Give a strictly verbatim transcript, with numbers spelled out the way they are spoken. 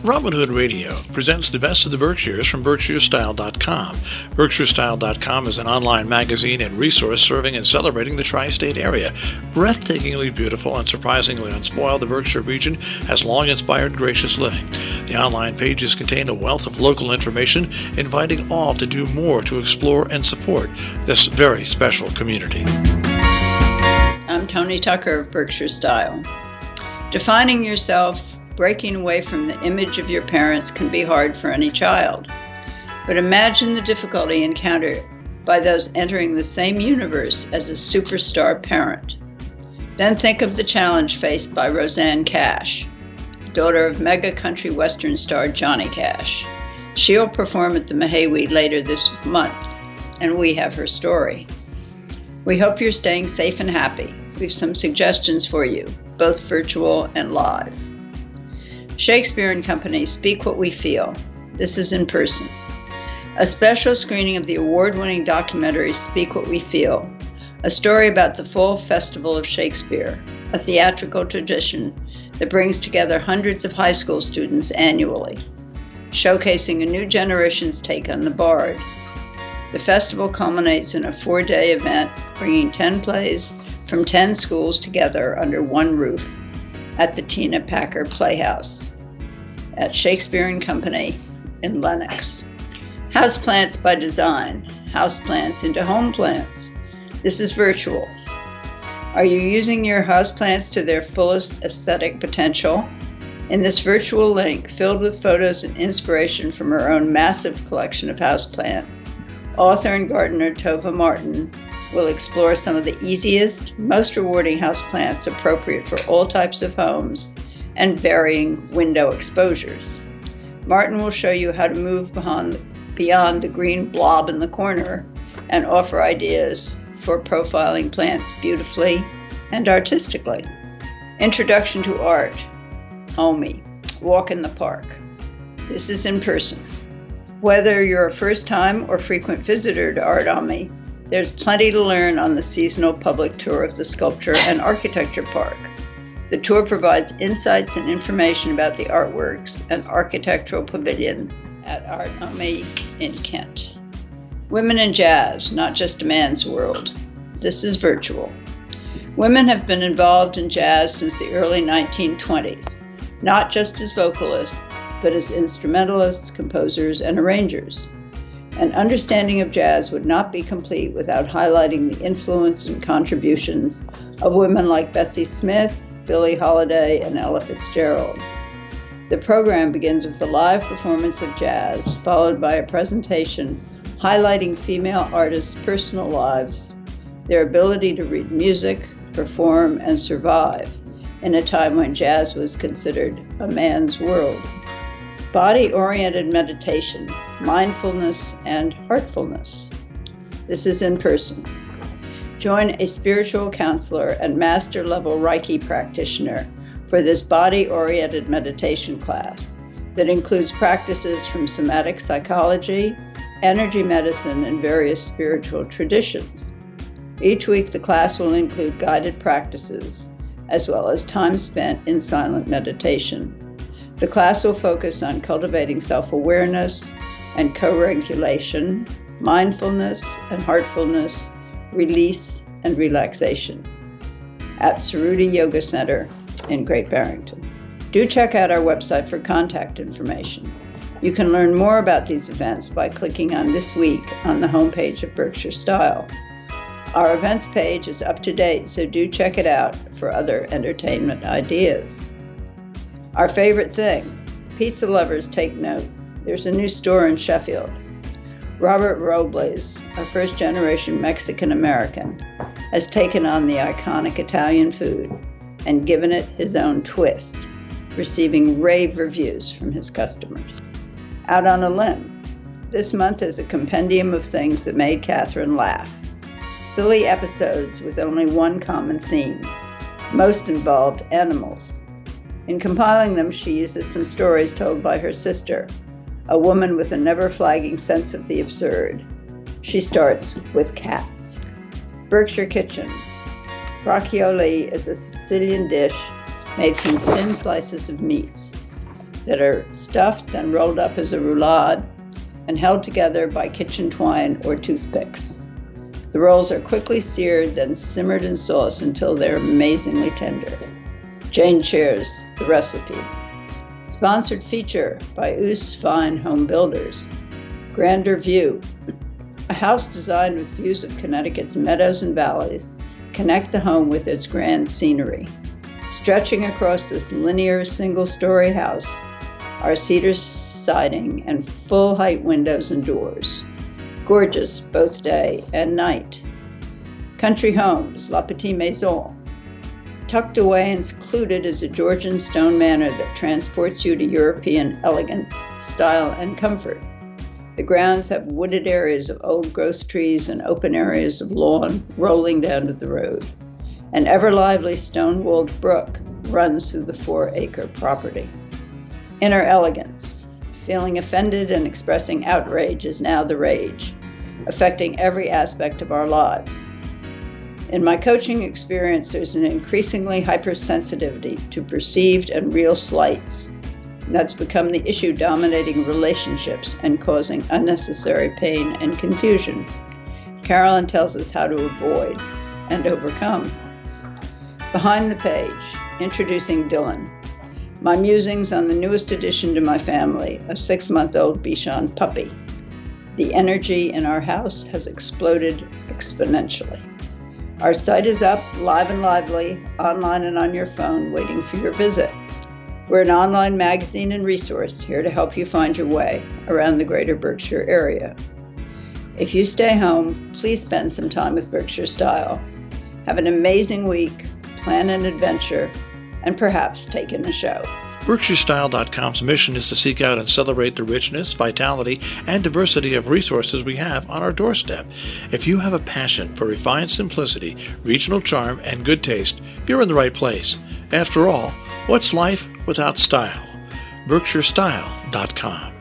Robin Hood Radio presents the best of the Berkshires from Berkshire Style dot com. Berkshire Style dot com is an online magazine and resource serving and celebrating the tri-state area. Breathtakingly beautiful and surprisingly unspoiled, the Berkshire region has long inspired gracious living. The online pages contain a wealth of local information, inviting all to do more to explore and support this very special community. I'm Tony Tucker of Berkshire Style. Defining yourself, breaking away from the image of your parents can be hard for any child. But imagine the difficulty encountered by those entering the same universe as a superstar parent. Then think of the challenge faced by Rosanne Cash, daughter of mega country western star Johnny Cash. She'll perform at the Mahawi later this month, and we have her story. We hope you're staying safe and happy. We've some suggestions for you, both virtual and live. Shakespeare and Company, Speak What We Feel. This is in person. A special screening of the award-winning documentary Speak What We Feel, a story about the full Festival of Shakespeare, a theatrical tradition that brings together hundreds of high school students annually, showcasing a new generation's take on the Bard. The festival culminates in a four-day event bringing ten plays from ten schools together under one roof at the Tina Packer Playhouse at Shakespeare and Company in Lenox. Houseplants by design, houseplants into home plants. This is virtual. Are you using your houseplants to their fullest aesthetic potential? In this virtual link, filled with photos and inspiration from her own massive collection of houseplants, author and gardener Tova Martin will explore some of the easiest, most rewarding houseplants appropriate for all types of homes and varying window exposures. Martin will show you how to move beyond, beyond the green blob in the corner and offer ideas for profiling plants beautifully and artistically. Introduction to Art, Omi, Walk in the Park. This is in person. Whether you're a first-time or frequent visitor to Art Omi, there's plenty to learn on the seasonal public tour of the Sculpture and Architecture Park. The tour provides insights and information about the artworks and architectural pavilions at Art Omi in Kent. Women in Jazz, Not Just a Man's World. This is virtual. Women have been involved in jazz since the early nineteen twenties, not just as vocalists, but as instrumentalists, composers, and arrangers. An understanding of jazz would not be complete without highlighting the influence and contributions of women like Bessie Smith, Billie Holiday, and Ella Fitzgerald. The program begins with a live performance of jazz, followed by a presentation highlighting female artists' personal lives, their ability to read music, perform, and survive in a time when jazz was considered a man's world. Body-oriented meditation, mindfulness, and heartfulness. This is in person. Join a spiritual counselor and master-level Reiki practitioner for this body-oriented meditation class that includes practices from somatic psychology, energy medicine, and various spiritual traditions. Each week, the class will include guided practices, as well as time spent in silent meditation. The class will focus on cultivating self-awareness and co-regulation, mindfulness and heartfulness, release and relaxation at Saruti Yoga Center in Great Barrington. Do check out our website for contact information. You can learn more about these events by clicking on This Week on the homepage of Berkshire Style. Our events page is up to date, so do check it out for other entertainment ideas. Our favorite thing, pizza lovers take note. There's a new store in Sheffield. Robert Robles, a first-generation Mexican-American, has taken on the iconic Italian food and given it his own twist, receiving rave reviews from his customers. Out on a Limb. This month is a compendium of things that made Catherine laugh. Silly episodes with only one common theme. Most involved animals. In compiling them, she uses some stories told by her sister, a woman with a never-flagging sense of the absurd. She starts with cats. Berkshire Kitchen. Braccioli is a Sicilian dish made from thin slices of meats. that are stuffed and rolled up as a roulade and held together by kitchen twine or toothpicks. The rolls are quickly seared, then simmered in sauce until they're amazingly tender. Jane shares the recipe. Sponsored feature by Oos Fine Home Builders. Grander View. A house designed with views of Connecticut's meadows and valleys connect the home with its grand scenery. Stretching across this linear single-story house are cedar siding and full-height windows and doors. Gorgeous both day and night. Country Homes, La Petite Maison. Tucked away and secluded is a Georgian stone manor that transports you to European elegance, style, and comfort. The grounds have wooded areas of old growth trees and open areas of lawn rolling down to the road. An ever-lively stone-walled brook runs through the four-acre property. Inner elegance. Feeling offended and expressing outrage is now the rage, affecting every aspect of our lives. In my coaching experience, there's an increasingly hypersensitivity to perceived and real slights. And that's become the issue dominating relationships and causing unnecessary pain and confusion. Carolyn tells us how to avoid and overcome. Behind the page, introducing Dylan. My musings on the newest addition to my family, a six-month-old Bichon puppy. The energy in our house has exploded exponentially. Our site is up, live and lively, online and on your phone, waiting for your visit. We're an online magazine and resource here to help you find your way around the greater Berkshire area. If you stay home, please spend some time with Berkshire Style. Have an amazing week, plan an adventure, and perhaps take in a show. Berkshire Style dot com's mission is to seek out and celebrate the richness, vitality, and diversity of resources we have on our doorstep. If you have a passion for refined simplicity, regional charm, and good taste, you're in the right place. After all, what's life without style? Berkshire Style dot com